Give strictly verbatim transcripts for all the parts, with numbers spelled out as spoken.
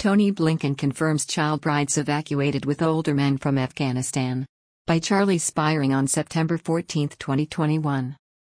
Tony Blinken confirms child brides evacuated with older men from Afghanistan. By Charlie Spiring on September fourteenth, twenty twenty-one.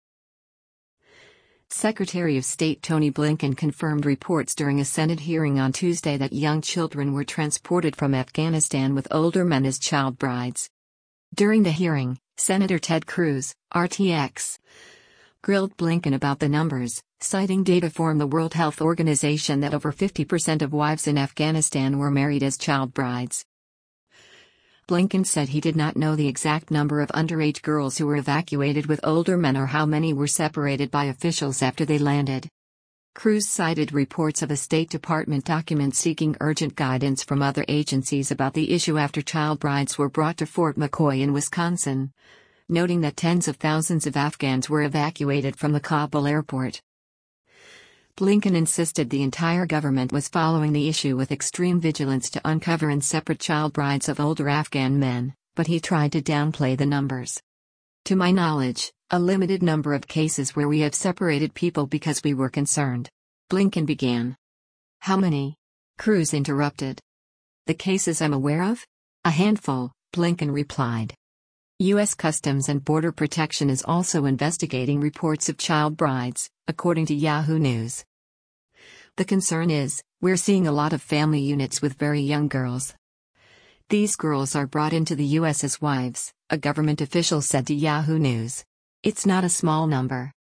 Secretary of State Tony Blinken confirmed reports during a Senate hearing on Tuesday that young children were transported from Afghanistan with older men as child brides. During the hearing, Senator Ted Cruz, R T X, grilled Blinken about the numbers, citing data from the World Health Organization that over fifty percent of wives in Afghanistan were married as child brides. Blinken said he did not know the exact number of underage girls who were evacuated with older men or how many were separated by officials after they landed. Cruz cited reports of a State Department document seeking urgent guidance from other agencies about the issue after child brides were brought to Fort McCoy in Wisconsin, noting that tens of thousands of Afghans were evacuated from the Kabul airport. Blinken insisted the entire government was following the issue with extreme vigilance to uncover and separate child brides of older Afghan men, but he tried to downplay the numbers. To my knowledge, a limited number of cases where we have separated people because we were concerned. Blinken began. How many? Cruz interrupted. The cases I'm aware of? A handful, Blinken replied. U S Customs and Border Protection is also investigating reports of child brides, according to Yahoo News. The concern is, we're seeing a lot of family units with very young girls. These girls are brought into the U S as wives, a government official said to Yahoo News. It's not a small number.